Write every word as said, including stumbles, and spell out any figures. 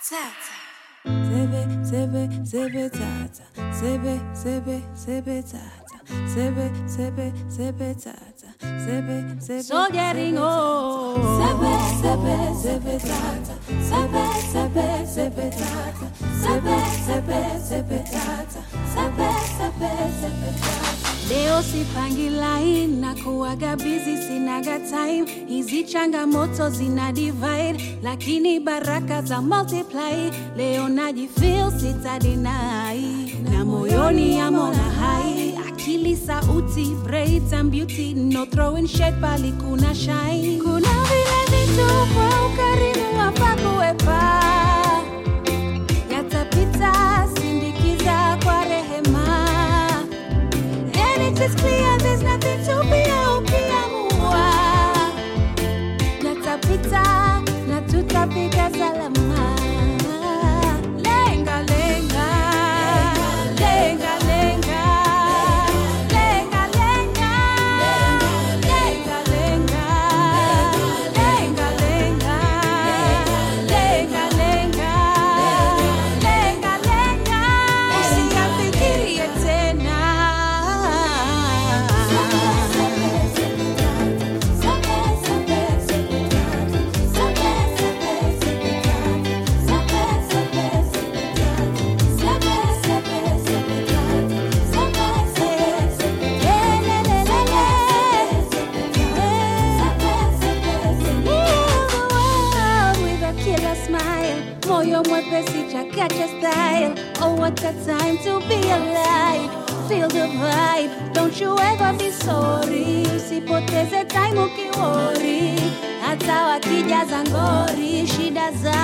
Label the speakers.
Speaker 1: tata. Sebe, sebe, sebe tata. Sebe, sebe, sebe tata. Sebe, sebe, sebe tata. Sebe, sebe. So getting old. Sebe, sebe, sebe tata. Sebe, sebe, sebe tata. Sebe, sebe, sebe tata. Sebe, sebe, sebe tata. Leo sipangi line na kuwaga busy sinaga time. Hizi changamoto zina divide, lakini baraka za multiply. Leo najifeel sita deny, na moyoni amona hai. Akili sauti, braids and beauty, no throwing shade bali kuna shine. Kuna vile vitu kwa ukarimu hapa kuwepa, yatapita sindikiza kwa rehema. And it's clear there's nothing to be ukiamua. Yatapita na tutapika salama. Lenga lenga, lenga lenga, lenga lenga, lenga lenga, lenga lenga, lenga lenga, lenga lenga. Usiyafikirie tena. Moyo mwepesi chakacha style. Oh, what a time to be alive. Feel the vibe, don't you ever be sorry. Usipoteze time ukiwori, hata wakijaza ngori. Shida za